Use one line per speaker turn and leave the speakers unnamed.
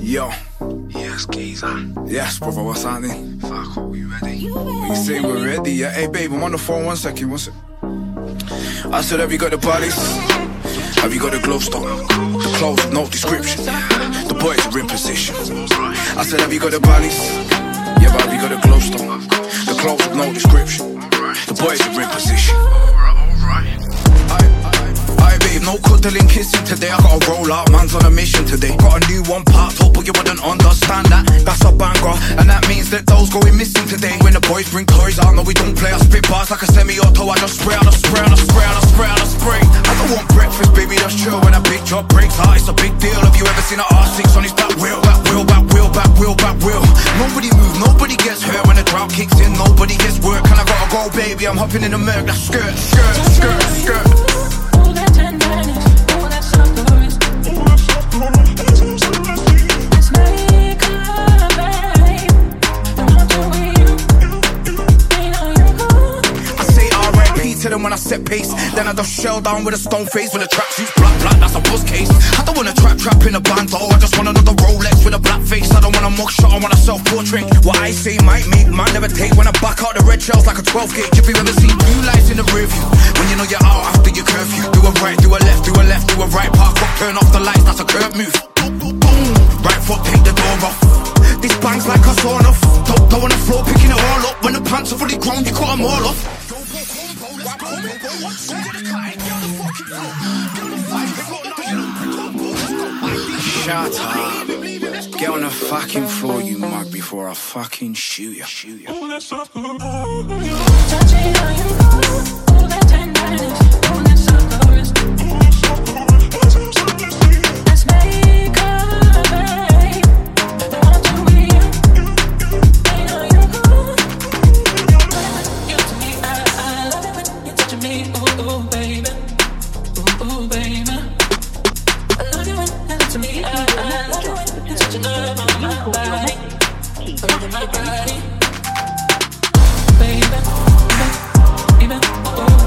Yo.
Yes, geezer.
Yes, brother, what's happening?
Fuck, are we ready?
You say we're ready, yeah? Hey, babe, I'm on the phone, 1 second, 1 second. I said, have you got the bodies? Have you got the glove stock? The clothes, no description. The boys are in position. I said, have you got the bodies? Yeah, but have you got the glove stock? The clothes, no description. The boys are in position.
Alright.
Alright, babe, no cuddling, kissing today. I gotta roll out, man's on a mission today. Got a new one parked up, but you wouldn't understand that. That's a banger, and that means that those going missing today. When the boys bring toys out, no we don't play. I spit bars like a semi-auto. I just spray, I just spray, I just spray, I just spray, I just spray. I don't want breakfast, baby, that's true. When a big job breaks out, it's a big deal. Have you ever seen an R6 on his back wheel? Back wheel, back wheel, back wheel, back wheel. Nobody move, nobody gets hurt. When the drought kicks in, nobody gets work. And I gotta go, baby, I'm hopping in the Merc. That's skirt, skirt, skirt, skirt.
All that tenderness, all that suffering. Let's make a babe. I'm doing you. Ain't all you good.
I say R.I.P. to them when I set pace. Then I just shell down with a stone face. When the tracksuit's black, black, that's a buzz case. I don't wanna trap in a band, though. I just want another Rolex with a black face. I don't want a mugshot, I want a self-portrait. What I say might make, might never take. When I back out the red shells like a 12 gauge. If you ever seen blue lights in the rear view, when you know you're out after your curfew. Do a right, do a left, do a left, do a right. Park up, turn off the lights, that's a curb move. Boom, right foot, take the door off. This bang's like a sawn off. Don't on the floor, picking it all up. When the pants are fully grown, you cut them all off. Shut up. Get on the fucking floor, you mug, before I fucking shoot you.
Touching on you, all that tenderness, all that suffering. Let's make a babe. I'm doing you. Ain't all you good. You to me, I love it when you're touching me, ooh, baby, ooh, baby. I love you when you look to me, I love you when you're touching on my body, on my body. Baby, baby, baby, oh.